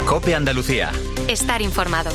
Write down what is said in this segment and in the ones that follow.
COPE Andalucía. Estar informado.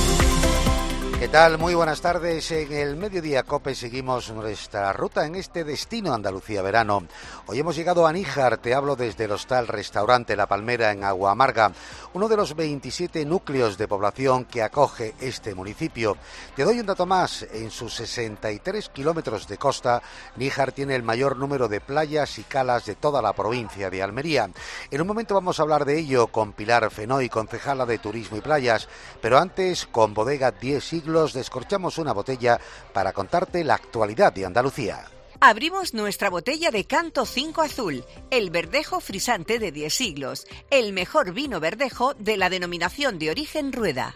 ¿Qué tal? Muy buenas tardes. En el Mediodía COPE seguimos nuestra ruta en este destino Andalucía verano. Hoy hemos llegado a Níjar, te hablo desde el hostal restaurante La Palmera en Agua Amarga, uno de los 27 núcleos de población que acoge este municipio. Te doy un dato más, en sus 63 kilómetros de costa, Níjar tiene el mayor número de playas y calas de toda la provincia de Almería. En un momento vamos a hablar de ello con Pilar Fenoy, concejala de Turismo y Playas, pero antes, con Bodega 10 Siglos, descorchamos una botella para contarte la actualidad de Andalucía. Abrimos nuestra botella de Canto 5 Azul, el verdejo frisante de 10 siglos, el mejor vino verdejo de la denominación de origen Rueda.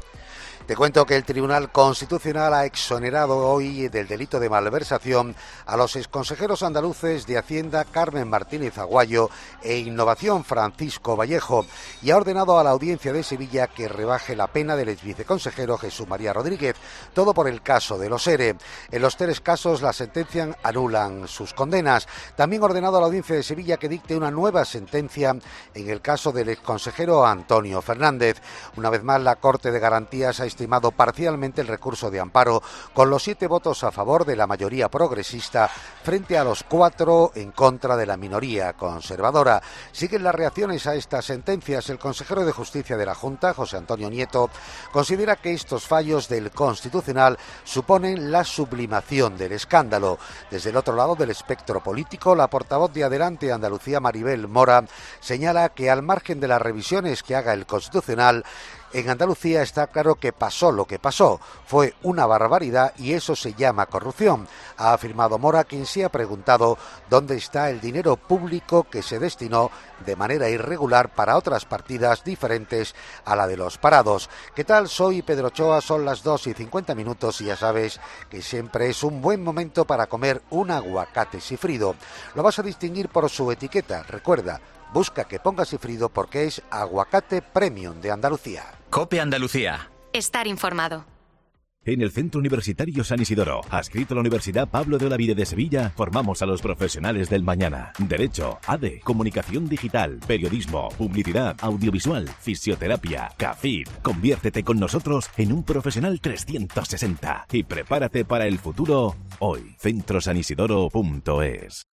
Te cuento que el Tribunal Constitucional ha exonerado hoy del delito de malversación a los exconsejeros andaluces de Hacienda Carmen Martínez Aguayo e Innovación Francisco Vallejo y ha ordenado a la Audiencia de Sevilla que rebaje la pena del exviceconsejero Jesús María Rodríguez, todo por el caso de los ERE. En los tres casos la sentencia anulan sus condenas. También ha ordenado a la Audiencia de Sevilla que dicte una nueva sentencia en el caso del exconsejero Antonio Fernández. Una vez más, la Corte de Garantías ha estimado parcialmente el recurso de amparo con los 7 votos a favor de la mayoría progresista frente a los 4 en contra de la minoría conservadora. Siguen las reacciones a estas sentencias. El consejero de Justicia de la Junta, José Antonio Nieto, considera que estos fallos del Constitucional suponen la sublimación del escándalo. Desde el otro lado del espectro político, la portavoz de Adelante Andalucía, Maribel Mora, señala que al margen de las revisiones que haga el Constitucional, en Andalucía está claro que pasó lo que pasó. Fue una barbaridad y eso se llama corrupción, ha afirmado Mora, quien se ha preguntado dónde está el dinero público que se destinó de manera irregular para otras partidas diferentes a la de los parados. ¿Qué tal? Soy Pedro Ochoa, son las 2:50 y ya sabes que siempre es un buen momento para comer un aguacate sifrido. Lo vas a distinguir por su etiqueta, recuerda. Busca que ponga sifrido porque es aguacate premium de Andalucía. COPE Andalucía. Estar informado. En el Centro Universitario San Isidoro, adscrito a la Universidad Pablo de Olavide de Sevilla, formamos a los profesionales del mañana. Derecho, ADE, Comunicación Digital, Periodismo, Publicidad, Audiovisual, Fisioterapia, CAFID. Conviértete con nosotros en un profesional 360 y prepárate para el futuro hoy. centrosanisidoro.es.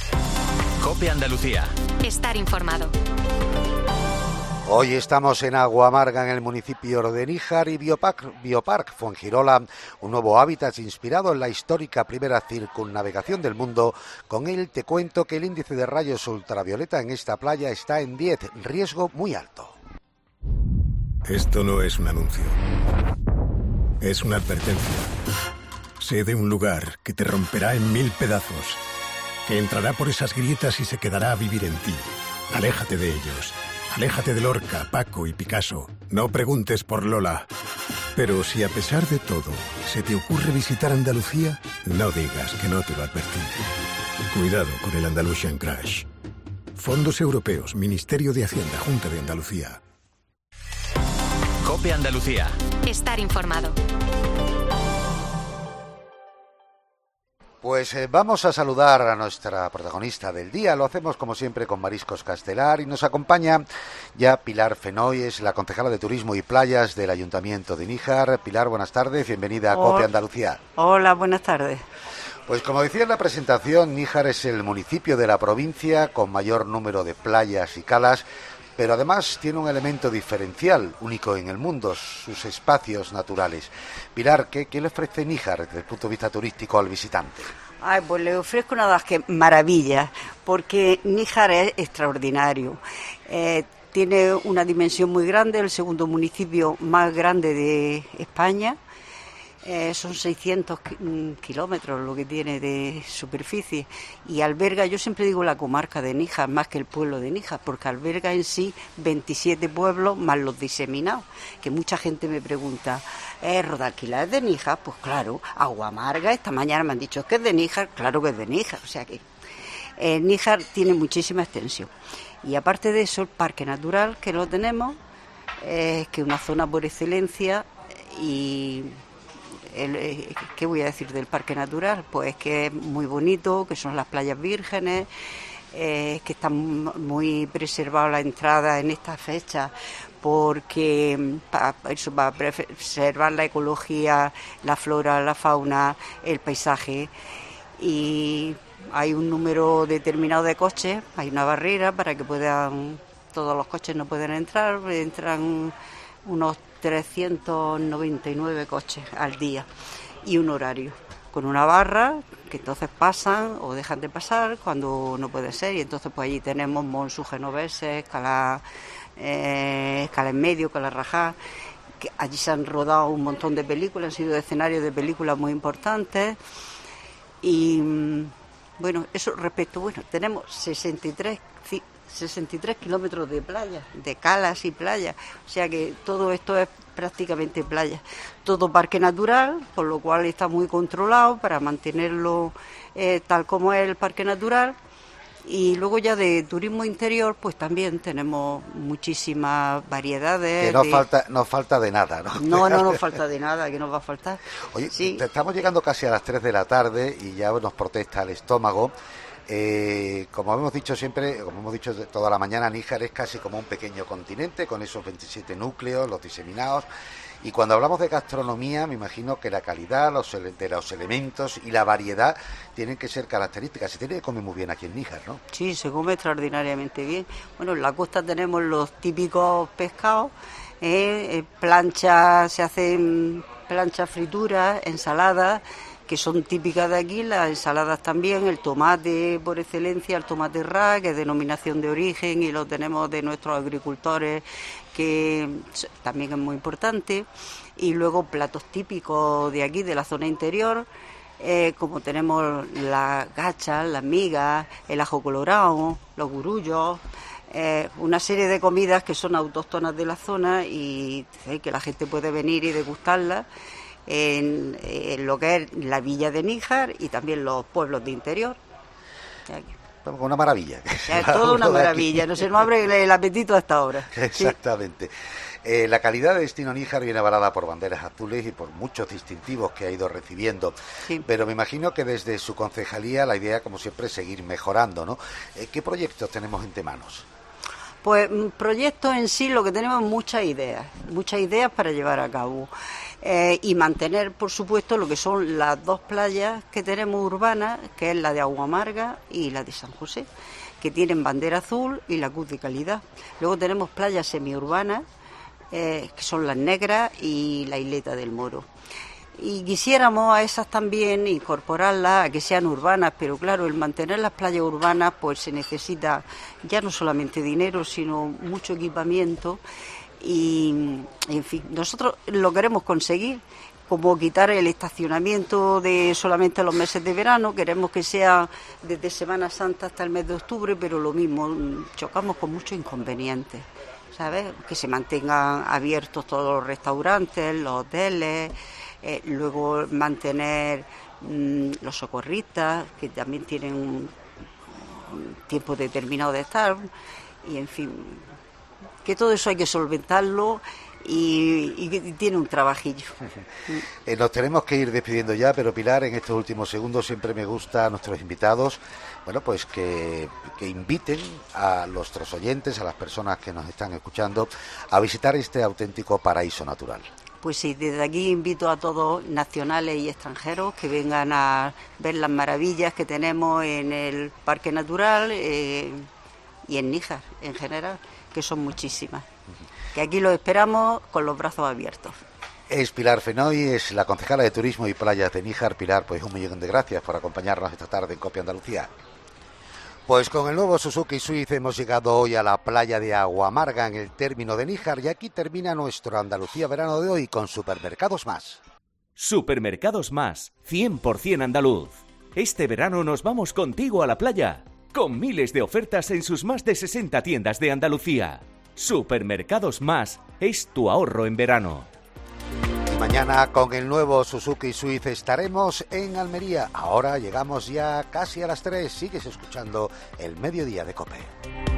COPE Andalucía. Estar informado. Hoy estamos en Agua Amarga, en el municipio de Níjar, y Biopark Fuengirola, un nuevo hábitat inspirado en la histórica primera circunnavegación del mundo. Con él te cuento que el índice de rayos ultravioleta en esta playa está en 10, riesgo muy alto. Esto no es un anuncio. Es una advertencia. Sé de un lugar que te romperá en 1000 pedazos, que entrará por esas grietas y se quedará a vivir en ti. Aléjate de ellos. Aléjate de Lorca, Paco y Picasso. No preguntes por Lola. Pero si a pesar de todo se te ocurre visitar Andalucía, no digas que no te lo advertí. Cuidado con el Andalusian Crash. Fondos Europeos, Ministerio de Hacienda, Junta de Andalucía. COPE Andalucía. Estar informado. Pues vamos a saludar a nuestra protagonista del día. Lo hacemos como siempre con Mariscos Castelar y nos acompaña ya Pilar Fenoy, es la concejala de Turismo y Playas del Ayuntamiento de Níjar. Pilar, buenas tardes, bienvenida a COPE Andalucía. Hola, buenas tardes. Pues como decía en la presentación, Níjar es el municipio de la provincia con mayor número de playas y calas, pero además tiene un elemento diferencial, único en el mundo, sus espacios naturales. Pilar, ¿qué le ofrece Níjar desde el punto de vista turístico al visitante? Pues le ofrezco nada más que maravillas, porque Níjar es extraordinario. Tiene una dimensión muy grande, el segundo municipio más grande de España. Son 600 kilómetros lo que tiene de superficie y alberga, yo siempre digo la comarca de Níjar más que el pueblo de Níjar, porque alberga en sí 27 pueblos más los diseminados, que mucha gente me pregunta, ¿Rodalquila es de Níjar? Pues claro. Agua Amarga, esta mañana me han dicho, ¿es que es de Níjar? Claro que es de Níjar, o sea que Níjar tiene muchísima extensión. Y aparte de eso, el parque natural que lo tenemos, que es una zona por excelencia. Y ¿qué voy a decir del parque natural? Pues que es muy bonito, que son las playas vírgenes, que está muy preservada la entrada en esta fecha, porque para preservar la ecología, la flora, la fauna, el paisaje. Y hay un número determinado de coches, hay una barrera para que todos los coches no pueden entrar, entran unos 399 coches al día y un horario, con una barra que entonces pasan o dejan de pasar cuando no puede ser, y entonces pues allí tenemos Monsu, Genoveses, Cala en Medio, Cala Rajá, que allí se han rodado un montón de películas, han sido escenarios de películas muy importantes. Y bueno, eso respecto, tenemos 63 kilómetros de playa, de calas y playas, o sea que todo esto es prácticamente playa. Todo parque natural, por lo cual está muy controlado para mantenerlo tal como es el parque natural. Y luego ya de turismo interior, pues también tenemos muchísimas variedades. Que no falta de nada, ¿no? No falta de nada, que nos va a faltar. Oye, sí. Estamos llegando casi a las 3 de la tarde y ya nos protesta el estómago. Como hemos dicho siempre, como hemos dicho toda la mañana, Níjar es casi como un pequeño continente con esos 27 núcleos, los diseminados. Y cuando hablamos de gastronomía, me imagino que la calidad de los elementos y la variedad tienen que ser características. Se tiene que comer muy bien aquí en Níjar, ¿no? Sí, se come extraordinariamente bien. Bueno, en la costa tenemos los típicos pescados, planchas, se hacen planchas frituras, ensaladas, que son típicas de aquí, las ensaladas también, el tomate por excelencia, el tomate ra, que es denominación de origen y lo tenemos de nuestros agricultores, que también es muy importante, y luego platos típicos de aquí, de la zona interior, como tenemos las gachas, las migas, el ajo colorado, los gurullos, una serie de comidas que son autóctonas de la zona y que la gente puede venir y degustarlas en lo que es la villa de Níjar y también los pueblos de interior. Una maravilla. Es toda una maravilla, no se nos abre el apetito hasta ahora. Exactamente. Sí. La calidad de Destino Níjar viene avalada por banderas azules y por muchos distintivos que ha ido recibiendo. Sí. Pero me imagino que desde su concejalía la idea, como siempre, es seguir mejorando, ¿no? ¿Qué proyectos tenemos entre manos? Pues proyectos en sí, lo que tenemos es muchas ideas para llevar a cabo. Y mantener, por supuesto, lo que son las dos playas que tenemos urbanas, que es la de Aguamarga y la de San José, que tienen bandera azul y la cruz de calidad. Luego tenemos playas semiurbanas, que son las Negras y la Isleta del Moro. Y quisiéramos a esas también incorporarlas a que sean urbanas, pero claro, el mantener las playas urbanas pues se necesita ya no solamente dinero, sino mucho equipamiento. Y, en fin, nosotros lo queremos conseguir, como quitar el estacionamiento de solamente los meses de verano, queremos que sea desde Semana Santa hasta el mes de octubre, pero lo mismo, chocamos con muchos inconvenientes, ¿sabes? Que se mantengan abiertos todos los restaurantes, los hoteles, luego mantener los socorristas, que también tienen un tiempo determinado de estar, y en fin, que todo eso hay que solventarlo y tiene un trabajillo. Nos tenemos que ir despidiendo ya, pero Pilar, en estos últimos segundos siempre me gusta a nuestros invitados, bueno, pues que inviten a nuestros oyentes, a las personas que nos están escuchando, a visitar este auténtico paraíso natural. Pues sí, desde aquí invito a todos, nacionales y extranjeros, que vengan a ver las maravillas que tenemos en el Parque Natural y en Níjar en general, que son muchísimas. Que aquí los esperamos con los brazos abiertos. Es Pilar Fenoy, es la concejala de Turismo y Playas de Níjar. Pilar, pues 1.000.000 de gracias por acompañarnos esta tarde en Copia Andalucía. Pues con el nuevo Suzuki Swift hemos llegado hoy a la playa de Aguamarga en el término de Níjar y aquí termina nuestro Andalucía Verano de hoy con Supermercados Más. Supermercados Más, 100% andaluz. Este verano nos vamos contigo a la playa, con miles de ofertas en sus más de 60 tiendas de Andalucía. Supermercados Más es tu ahorro en verano. Y mañana con el nuevo Suzuki Swift estaremos en Almería. Ahora llegamos ya casi a las 3. Sigues escuchando El Mediodía de COPE.